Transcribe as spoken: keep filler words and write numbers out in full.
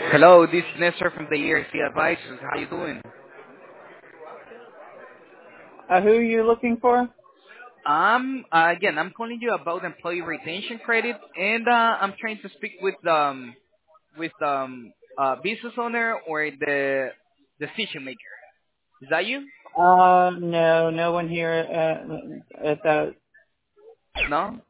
Hello, this is Nestor from the E R C Advisors. How you doing? Uh, who are you looking for? Um, uh, again, I'm calling you about employee retention credit, and uh, I'm trying to speak with um with um uh business owner or the decision maker. Is that you? Uh, no, no one here uh, at that. No.